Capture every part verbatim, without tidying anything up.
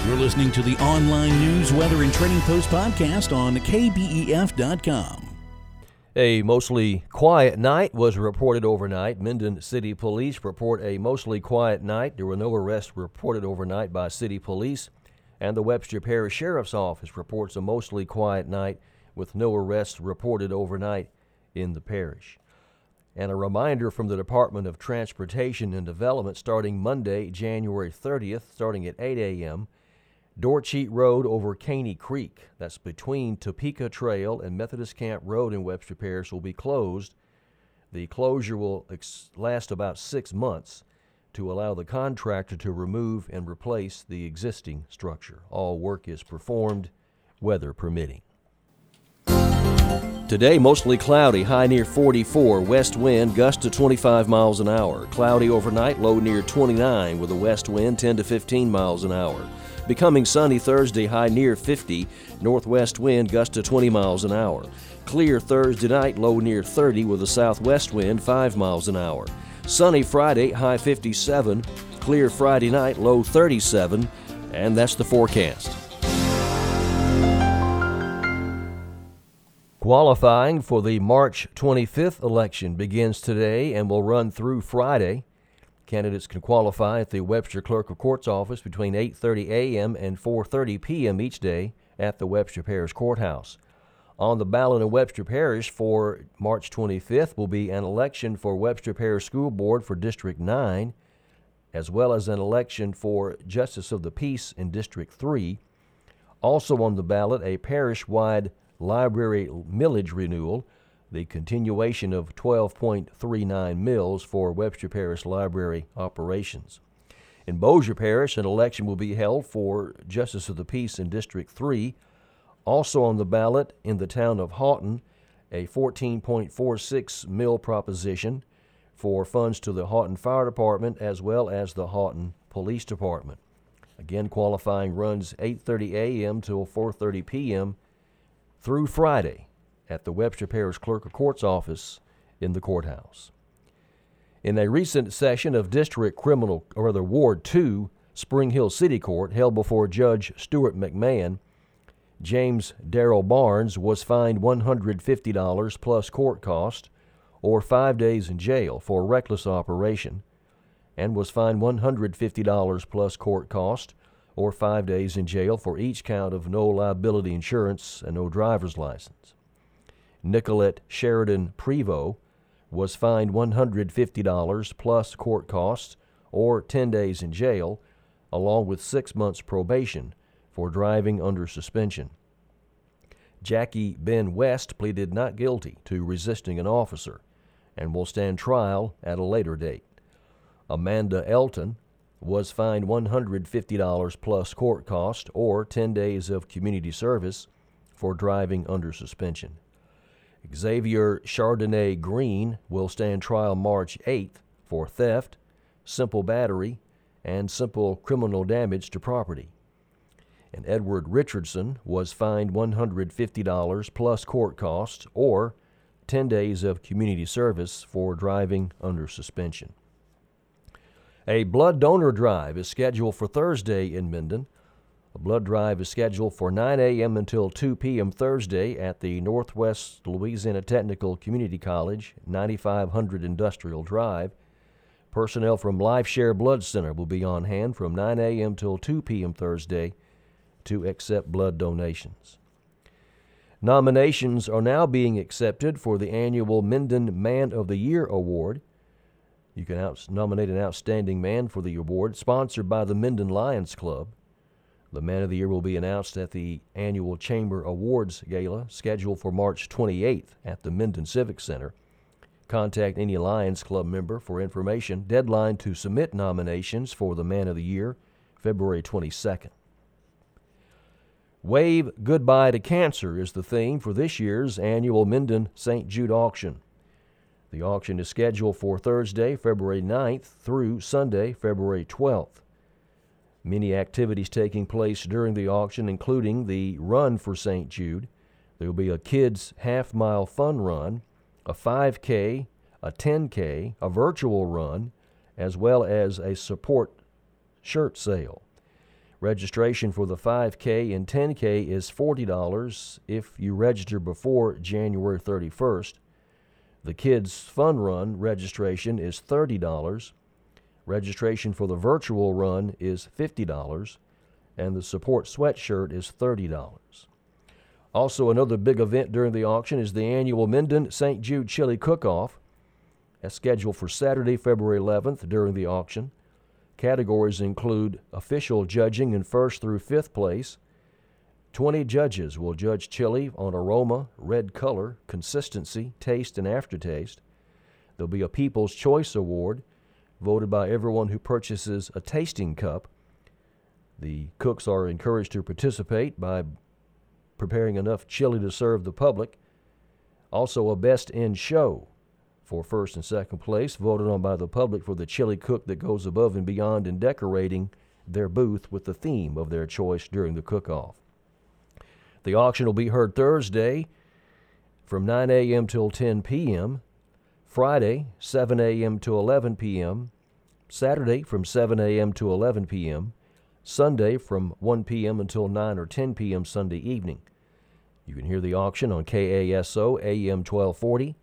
You're listening to the online news, weather, and trading post podcast on K B E F dot com. A mostly quiet night was reported overnight. Minden City Police report a mostly quiet night. There were no arrests reported overnight by city police. And the Webster Parish Sheriff's Office reports a mostly quiet night with no arrests reported overnight in the parish. And a reminder from the Department of Transportation and Development starting Monday, January thirtieth, starting at eight a.m., Dorcheat Road over Caney Creek, that's between Topeka Trail and Methodist Camp Road in Webster Parish, will be closed. The closure will ex- last about six months to allow the contractor to remove and replace the existing structure. All work is performed, weather permitting. Today, mostly cloudy, high near forty-four, west wind, gust to twenty-five miles an hour. Cloudy overnight, low near twenty-nine, with a west wind ten to fifteen miles an hour. Becoming sunny Thursday, high near fifty, northwest wind, gust to twenty miles an hour. Clear Thursday night, low near thirty, with a southwest wind five miles an hour. Sunny Friday, high fifty-seven, clear Friday night, low thirty-seven, and that's the forecast. Qualifying for the March twenty-fifth election begins today and will run through Friday. Candidates can qualify at the Webster Clerk of Court's office between eight thirty a.m. and four thirty p.m. each day at the Webster Parish Courthouse. On the ballot in Webster Parish for March twenty-fifth will be an election for Webster Parish School Board for District nine, as well as an election for Justice of the Peace in District three. Also on the ballot, a parish-wide library millage renewal, the continuation of twelve point three nine mills for Webster Parish library operations. In Bossier Parish, an election will be held for Justice of the Peace in District three. Also on the ballot in the town of Houghton, a fourteen point four six mill proposition for funds to the Houghton Fire Department as well as the Houghton Police Department. Again, qualifying runs eight thirty a.m. till four thirty p.m. through Friday at the Webster Parish Clerk of Court's office in the courthouse. In a recent session of District Criminal, or rather Ward two, Spring Hill City Court, held before Judge Stuart McMahon, James Darrell Barnes was fined one hundred fifty dollars plus court cost, or five days in jail for reckless operation, and was fined one hundred fifty dollars plus court cost, or five days in jail for each count of no liability insurance and no driver's license. Nicolette Sheridan Prevost was fined one hundred fifty dollars plus court costs, or ten days in jail, along with six months probation for driving under suspension. Jackie Ben West pleaded not guilty to resisting an officer and will stand trial at a later date. Amanda Elton was fined one hundred fifty dollars plus court cost, or ten days of community service for driving under suspension. Xavier Chardonnay Green will stand trial March eighth for theft, simple battery, and simple criminal damage to property. And Edward Richardson was fined one hundred fifty dollars plus court costs, or ten days of community service for driving under suspension. A blood donor drive is scheduled for Thursday in Minden. A blood drive is scheduled for nine a.m. until two p.m. Thursday at the Northwest Louisiana Technical Community College, ninety-five hundred Industrial Drive. Personnel from LifeShare Blood Center will be on hand from nine a.m. till two p.m. Thursday to accept blood donations. Nominations are now being accepted for the annual Minden Man of the Year Award. You can out- nominate an outstanding man for the award, sponsored by the Minden Lions Club. The Man of the Year will be announced at the annual Chamber Awards Gala, scheduled for March twenty-eighth at the Minden Civic Center. Contact any Lions Club member for information. Deadline to submit nominations for the Man of the Year, February twenty-second. Wave Goodbye to Cancer is the theme for this year's annual Minden Saint Jude auction. The auction is scheduled for Thursday, February ninth through Sunday, February twelfth. Many activities taking place during the auction, including the Run for Saint Jude. There will be a kids' half-mile fun run, a five K, a ten K, a virtual run, as well as a support shirt sale. Registration for the five K and ten K is forty dollars if you register before January thirty-first. The Kids Fun Run registration is thirty dollars. Registration for the virtual run is fifty dollars. And the support sweatshirt is thirty dollars. Also, another big event during the auction is the annual Minden Saint Jude Chili Cook-Off. That's scheduled for Saturday, February eleventh during the auction. Categories include official judging in first through fifth place. twenty judges will judge chili on aroma, red color, consistency, taste, and aftertaste. There'll be a People's Choice Award voted by everyone who purchases a tasting cup. The cooks are encouraged to participate by preparing enough chili to serve the public. Also, a Best in Show for first and second place, voted on by the public for the chili cook that goes above and beyond in decorating their booth with the theme of their choice during the cook-off. The auction will be heard Thursday from nine a.m. till ten p.m., Friday, seven a.m. to eleven p.m., Saturday from seven a.m. to eleven p.m., Sunday from one p.m. until nine or ten p.m. Sunday evening. You can hear the auction on K A S O A M twelve forty,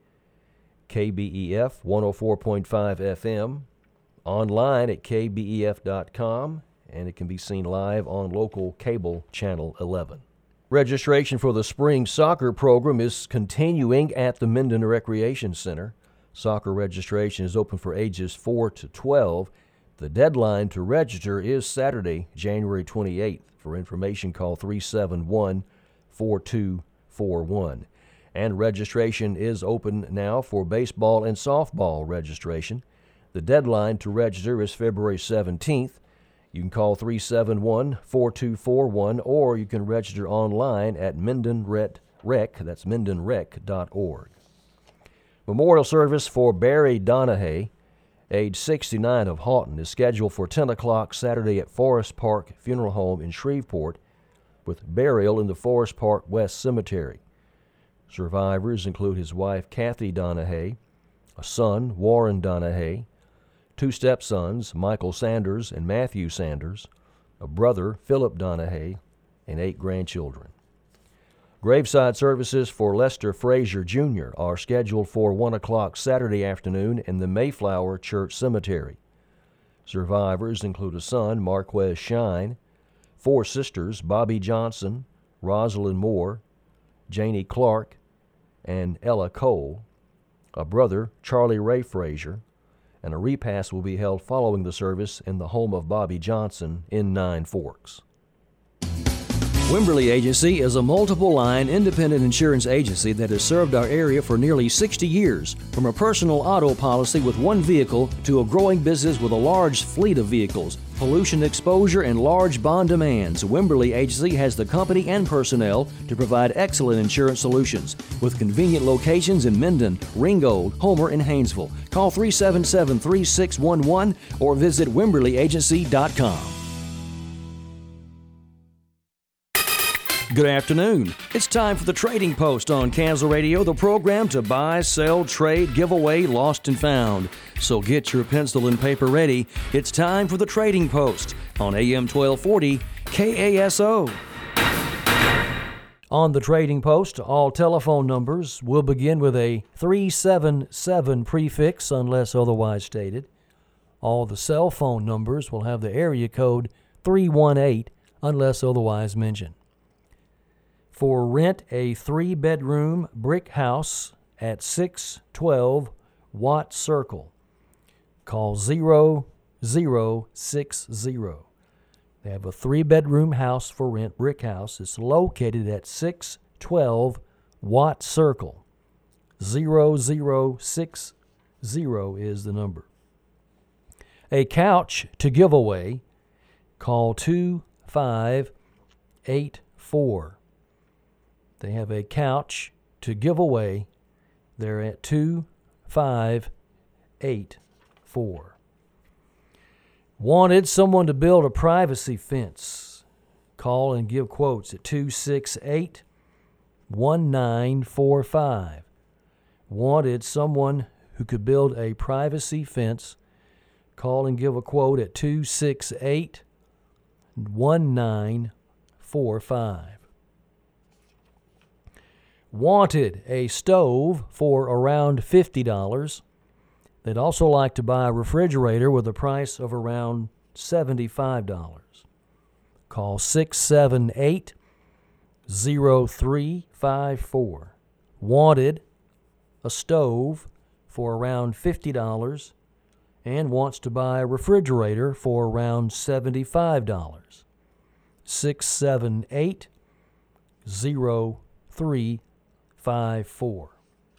K B E F one oh four point five F M, online at K B E F dot com, and it can be seen live on local cable channel eleven. Registration for the spring soccer program is continuing at the Minden Recreation Center. Soccer registration is open for ages four to twelve. The deadline to register is Saturday, January twenty-eighth. For information, call three seven one, four two four one. And registration is open now for baseball and softball registration. The deadline to register is February seventeenth. You can call three seven one, four two four one, or you can register online at Minden Rec, that's minden rec dot org. Memorial service for Barry Donahue, age sixty-nine, of Houghton, is scheduled for ten o'clock Saturday at Forest Park Funeral Home in Shreveport, with burial in the Forest Park West Cemetery. Survivors include his wife, Kathy Donahue, a son, Warren Donahue, two stepsons, Michael Sanders and Matthew Sanders, a brother, Philip Donahue, and eight grandchildren. Graveside services for Lester Frazier Junior are scheduled for one o'clock Saturday afternoon in the Mayflower Church Cemetery. Survivors include a son, Marquez Shine, four sisters, Bobby Johnson, Rosalind Moore, Janie Clark, and Ella Cole, a brother, Charlie Ray Frazier, and a repast will be held following the service in the home of Bobby Johnson in Nine Forks. Wimberly Agency is a multiple-line independent insurance agency that has served our area for nearly sixty years. From a personal auto policy with one vehicle to a growing business with a large fleet of vehicles, pollution exposure, and large bond demands, Wimberly Agency has the company and personnel to provide excellent insurance solutions with convenient locations in Minden, Ringgold, Homer, and Haynesville. Call three seven seven, three six one one or visit wimberly agency dot com. Good afternoon. It's time for the Trading Post on Kansas Radio, the program to buy, sell, trade, give away, lost and found. So get your pencil and paper ready. It's time for the Trading Post on A M twelve forty K A S O. On the Trading Post, all telephone numbers will begin with a three seven seven prefix unless otherwise stated. All the cell phone numbers will have the area code three one eight unless otherwise mentioned. For rent a three-bedroom brick house at six twelve Watt Circle, call zero zero six zero. They have a three-bedroom house for rent, brick house. It's located at six twelve Watt Circle. zero zero six zero is the number. A couch to give away, call two five eight four. They have a couch to give away. They're at two five eight four. Wanted someone to build a privacy fence. Call and give quotes at two six eight, one nine four five. Wanted someone who could build a privacy fence. Call and give a quote at two six eight, one nine four five. Wanted a stove for around fifty dollars. They'd also like to buy a refrigerator with a price of around seventy-five dollars. Call six seven eight, zero three five four. Wanted a stove for around fifty dollars and wants to buy a refrigerator for around seventy-five dollars. six seven eight, zero three five four.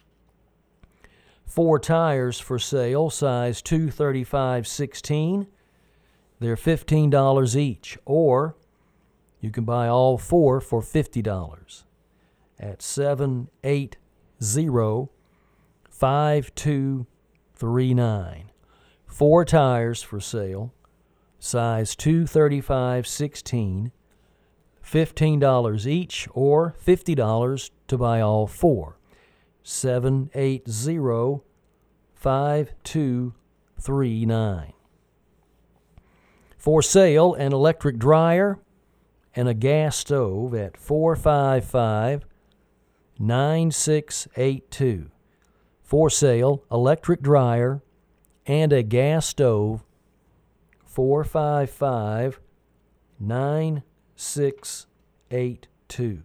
Four tires for sale, size two thirty-five sixteen. They're fifteen dollars each, or you can buy all four for fifty dollars at seven eight zero, five two three nine. Four tires for sale, size two thirty-five sixteen, fifteen dollars each, or fifty dollars to buy all four. seven eight zero, five two three nine. For sale, an electric dryer and a gas stove at four five five, nine six eight two. For sale, electric dryer and a gas stove, four five five, nine six eight two.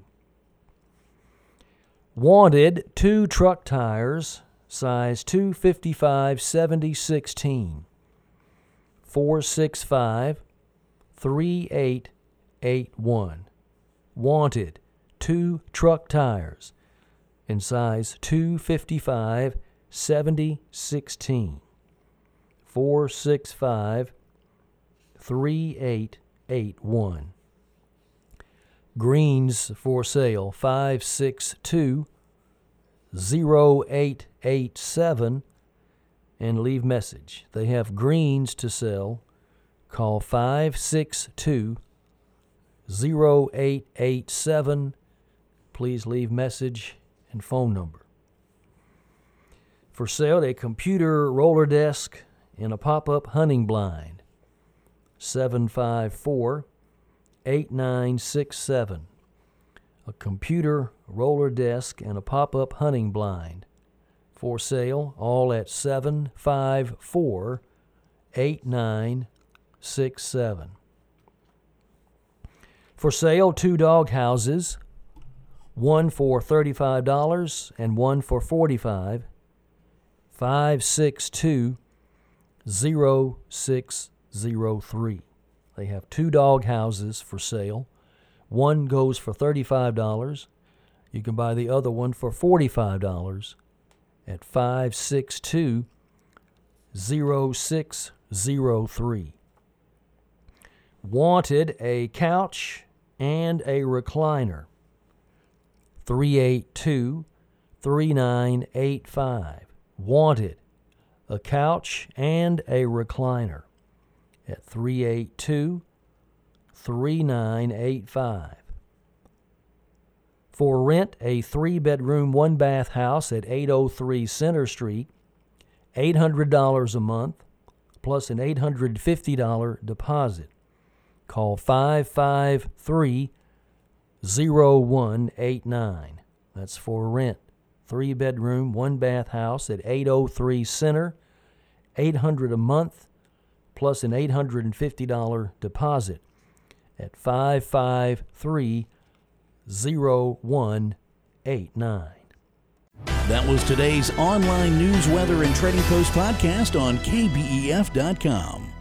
Wanted two truck tires, size two fifty-five seventy sixteen. four six five, three eight eight one. Wanted two truck tires in size two fifty-five seventy sixteen. four six five, three eight eight one. Greens for sale, five six two, zero eight eight seven, and leave message. They have greens to sell. Call five six two, zero eight eight seven. Please leave message and phone number. For sale, a computer roller desk and a pop-up hunting blind, seven five four, eight nine six seven. A computer roller desk and a pop-up hunting blind. For sale, all at seven five four, eight nine six seven. For sale, two dog houses, one for thirty-five dollars and one for forty-five dollars. five six two, zero six zero three. They have two dog houses for sale. One goes for thirty-five dollars. You can buy the other one for forty-five dollars at five six two, zero six zero three. Wanted a couch and a recliner, three eight two, three nine eight five. Wanted a couch and a recliner at three eight two, three nine eight five. For rent, a three-bedroom, one-bath house at eight oh three Center Street, eight hundred dollars a month, plus an eight hundred fifty dollars deposit. Call five five three, zero one eight nine. That's for rent. Three-bedroom, one-bath house at eight oh three Center, eight hundred dollars a month, plus an eight hundred fifty dollars deposit at five five three, zero one eight nine. That was today's online news, weather, and trading post podcast on K B E F dot com.